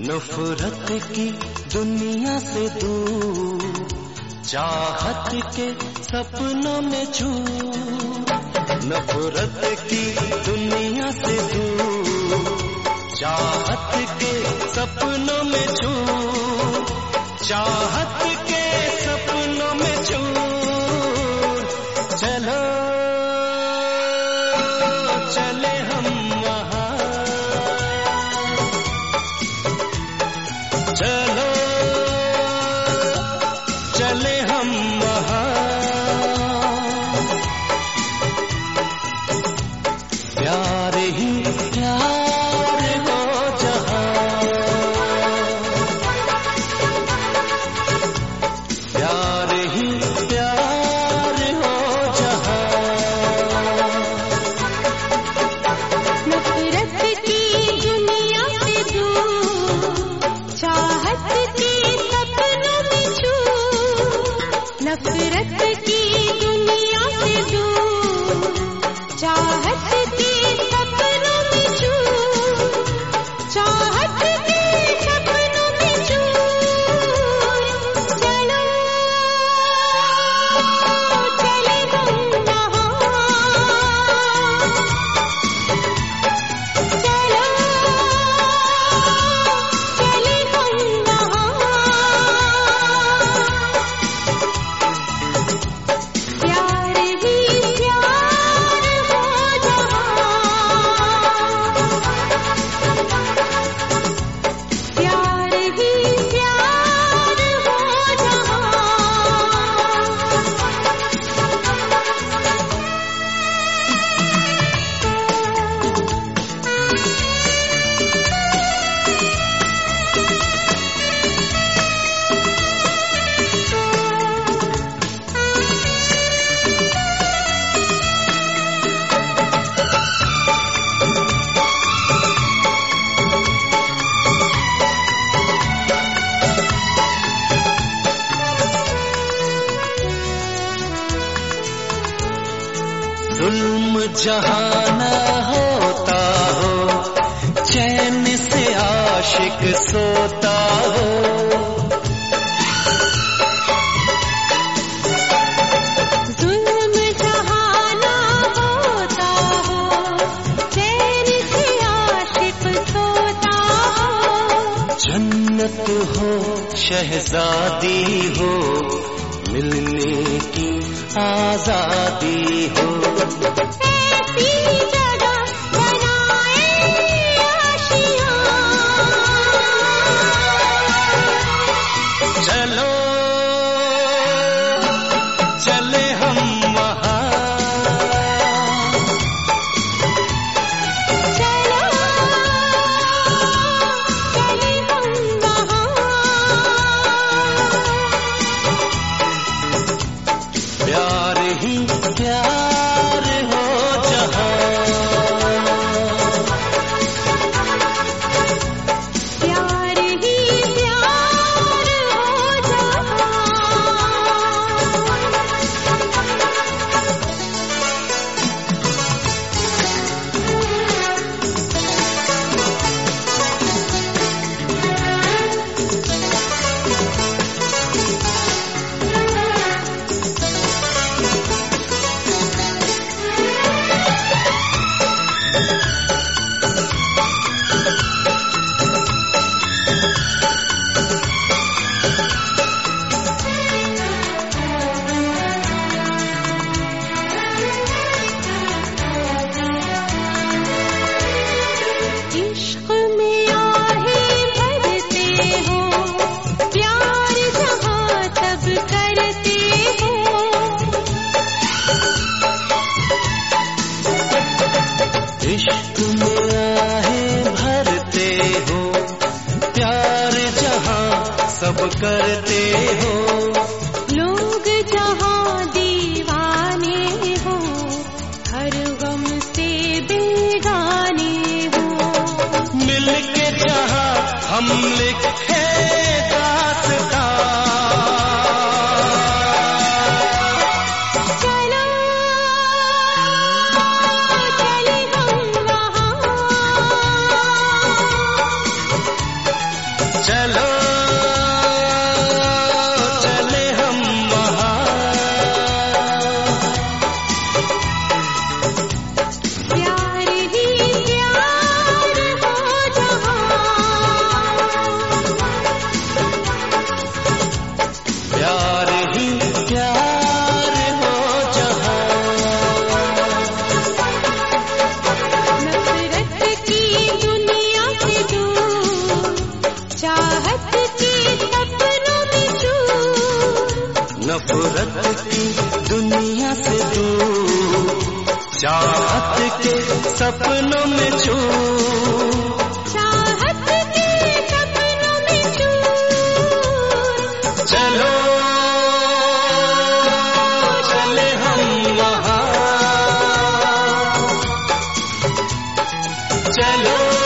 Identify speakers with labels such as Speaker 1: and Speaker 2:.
Speaker 1: नफरत की दुनिया से दूर, चाहत के सपनों में चूर। नफरत की दुनिया से दूर, चाहत के सपनों में चूर, चाहत के सपनों में चूर। चलो चले हम वहाँ, चलो चले हम वहाँ। प्यार ही प्यार हो जहाँ, प्यार ही प्यार हो जहाँ।
Speaker 2: नफरत की दुनिया से दूर, चाहत के सपनों में चूर। नफरत की दुनिया से दूर, चाहत के सपनों में चूर, चाहत के सपनों में चूर। चलो चले हम वहाँ, चलो चले हम वहाँ। प्यार ही प्यार हो जहाँ, प्यार ही प्यार हो जहाँ।
Speaker 1: जुल्म जहाँ न होता हो, चैन से आशिक सोता हो।
Speaker 2: जुल्म जहाँ ना होता हो, चैन से आशिक सोता हो।
Speaker 1: जन्नत हो शहजादी हो, मिलने की आजादी हो।
Speaker 2: ऐसी जगह बनाए आशियाँ,
Speaker 1: चलो चले हम वहाँ,
Speaker 2: चलो चले हम वहाँ।
Speaker 1: प्यार ही प्यार हो जहाँ,
Speaker 2: प्यार ही प्यार हो जहाँ। इश्क में आहें भरते हो, प्यार जहाँ तब करते हो।
Speaker 1: इश्क में आहें भरते हो, प्यार जहाँ सब करते हो।
Speaker 2: लोग जहाँ दीवाने हो, हर गम से बेगाने हो।
Speaker 1: मिलके जहाँ हम लिखे दास्तां,
Speaker 2: चलो चले हम वहाँ,
Speaker 1: सकती दुनिया से दूर, चाहत के सपनों में चूर,
Speaker 2: चाहत के सपनों में चूर।
Speaker 1: चलो चले हम वहाँ, चलो